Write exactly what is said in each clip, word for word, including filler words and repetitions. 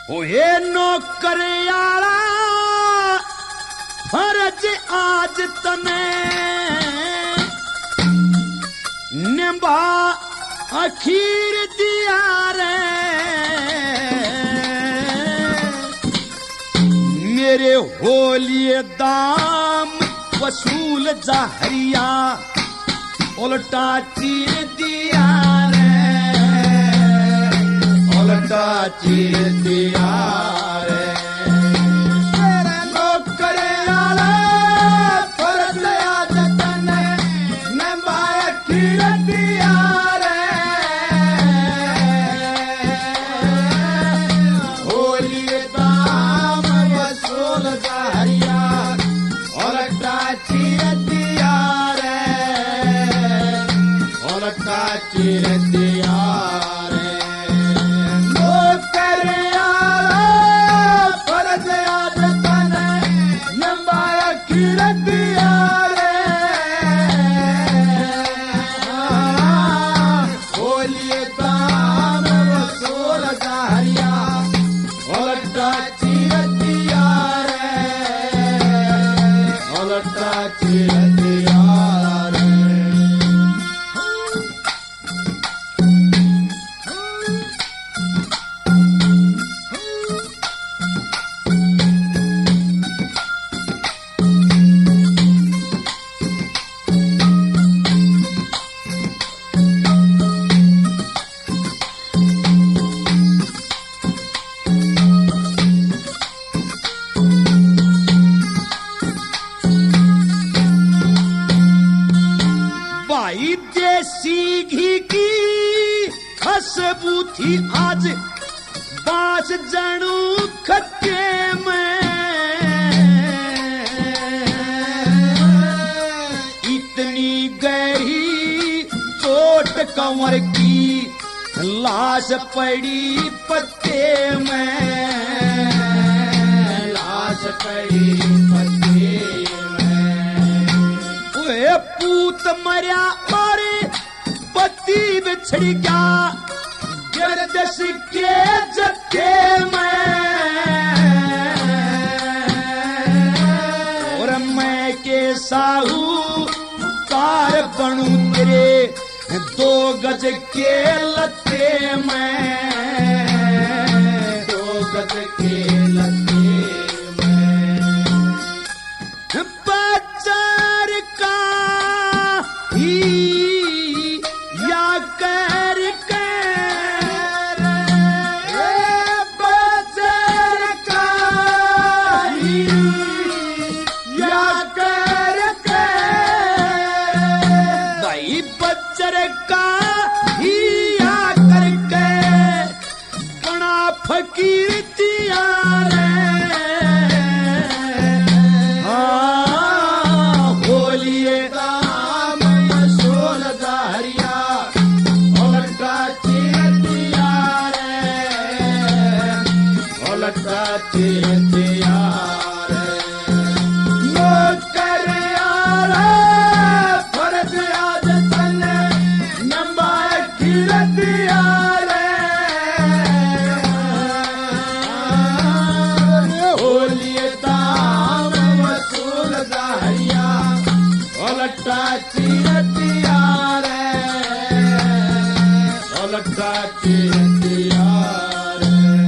ओए नौकरियाला फर्ज आज तने निभा अखीर दिया रे मेरे होलिए दाम वसूल जहरिया उल्टा चीर दिया रे उल्टा चीर दिया रे थी आज बास जनू खट्टे में इतनी गहरी चोट कंवर की लाश पड़ी पत्ते में लाश पड़ी पत्ते में ओए पूत मरिया और पति बिछड़ गया जस के जत्थे में और मैं के साहू कार बनू तेरे दो गज के लत्ते में दो गज के लत्ते में बाजार का ही या कर के फकीर दिया रे हाँ होलिए दाम सोल दहरिया उल्टा चीर दिया रे उल्टा चीर दिया रे नौकरियाला फर्ज आज तने नंबा खीर दिया उल्टा चीर दिया रे उल्टा चीर दिया रे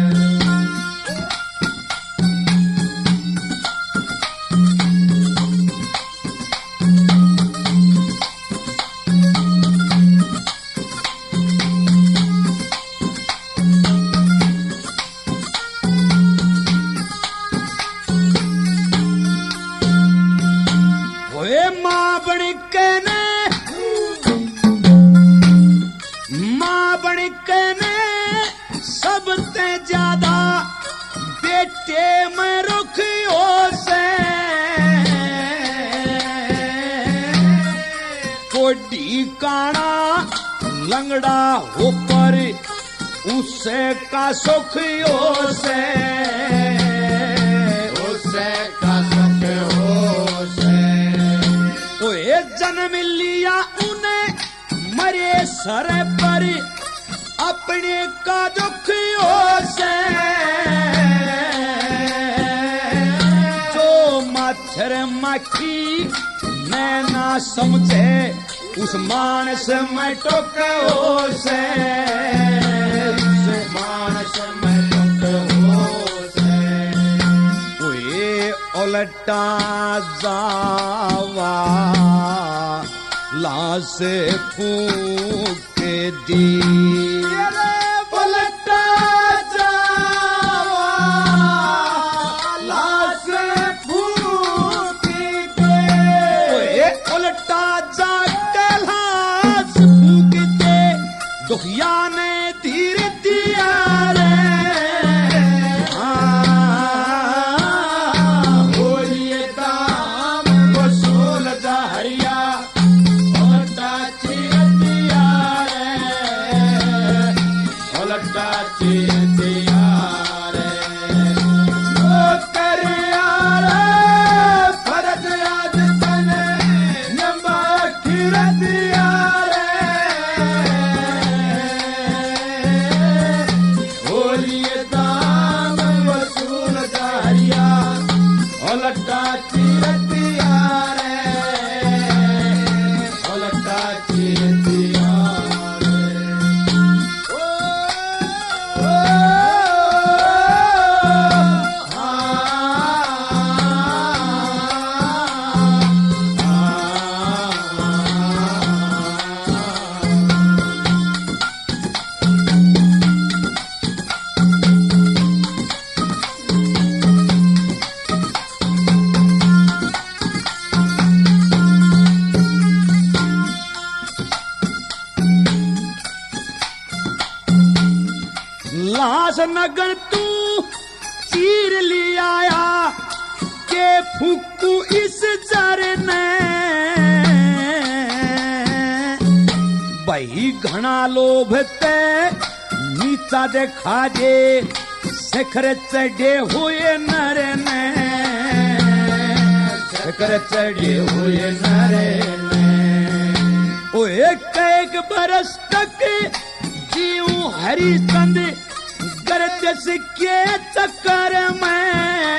में रुखियो से कोडी काना लंगड़ा ऊपर उससे का सुखियो से उससे का सुख हो से ओए जन्म लिया उन्हें मरे सर पर अपने का दुखियो से आखी नैना समझे उस मानस में टोके हो से मानस में टोके हो से ओए उलटा जावा लाश फूक दी उलटा जावा लाश फूक दे ओए उलटा जा के लाश फूक दे दुखिया ने धीर दिया रे बोलिए दाम वसूल दहरिया उलटा चीर दिया रे उलटा चीर दिया रे ओ करिया रे फर्ज आज तने नंबा खीर दिया बोलिए दाम वसूल दहरिया उलटा चीर दिया रे उलटा चीर दिया रे ओ, ओ, लाश नगर तू चीर ले आया के फूकू इस जर ने भाई घना लोभ ते नीचा देखा जे शिखर चढ़े हुए नर ने शिखर चढ़े हुए नर ने ओ एक एक बरस तक जीऊं हरिचंद गर्दिश के चक्कर में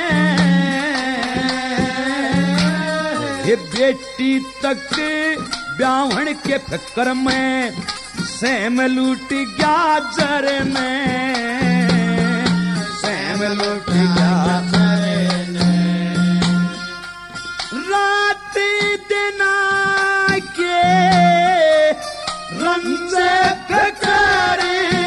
ये बेटी तक ब्याहण के फिक्र में सैम लूट गया जर में सैम लूट गया जर में रात दिन के रंग फिक्र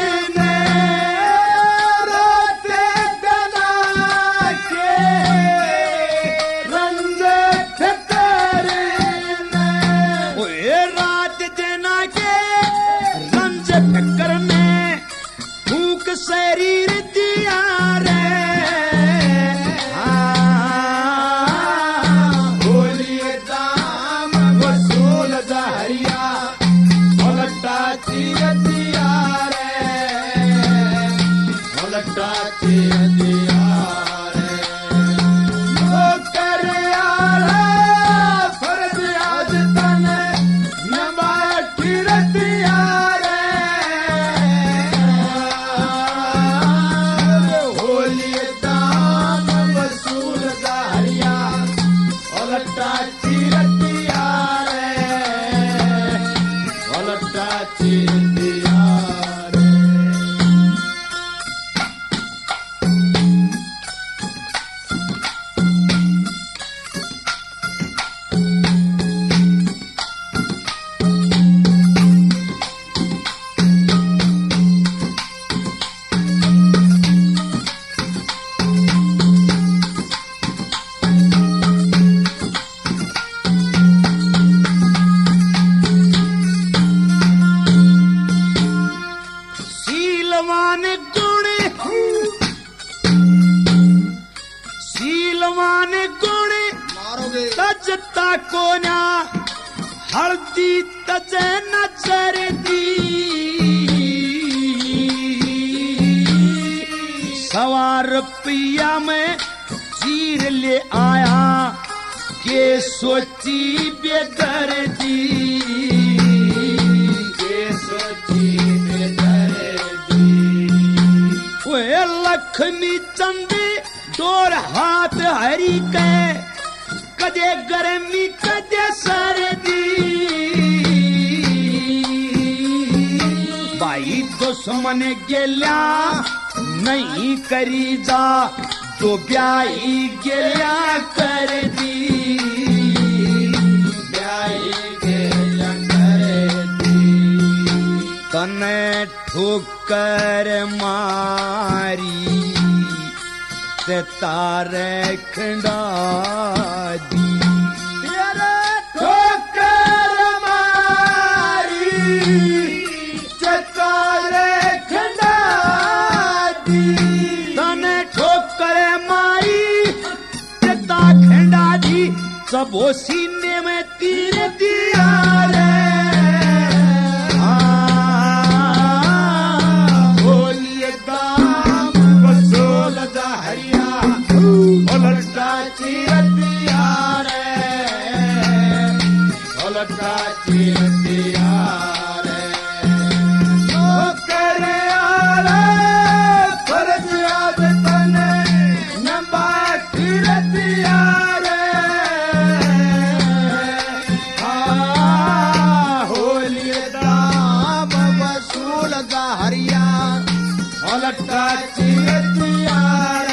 शरीर दिया रे बोलिए दाम वसूल दहरिया उलटा चीर दिया रे उलटा चीर दिया रे ओ करिया रे फर्ज आज तने नबा खीर दिया उलटा चीर दिया रे उलटा चीर दिया रे शीलवान गुण शीलवान गुण तजता को ना हल्दी तजे नजर दी सवा रुपया में चीर ले आया के सोची बेदर्दी के सोची लक्ष्मी चंद डोर हाथ हरी के कदे गर्मी कदे सर्दी बाई दुश्मन गेल्या नहीं करी जा तो ब्याई गेल्या कर दी ब्याई गेल्या कर दी तने ठोकर मारी ते तारे खंडा दी ठोकर मारी ते तारे खंडा दी तने ठोकर मारी ते ता खंडा दी सब वो सीने में तीर दिया रे बोलिए दाम वसूल जा हरिया ओलटा चिरतिया रे ओलटा चिरतिया रे ओ करे आले फर्ज याद तने नंबा चिरतिया रे आ होलिए दाम वसूल जा हरिया ओलटा चिरतिया रे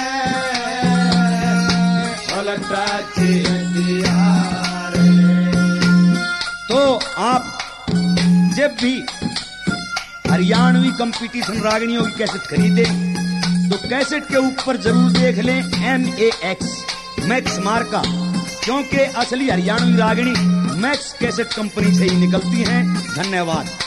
ओलटा चिरतिया रे। तो आप जब भी हरियाणवी कंपटीशन रागनियों की कैसेट खरीदे तो कैसेट के ऊपर जरूर देख लें एम ए एक्स मैक्स मार्का, क्योंकि असली हरियाणवी रागनी मैक्स कैसेट कंपनी से ही निकलती हैं। धन्यवाद।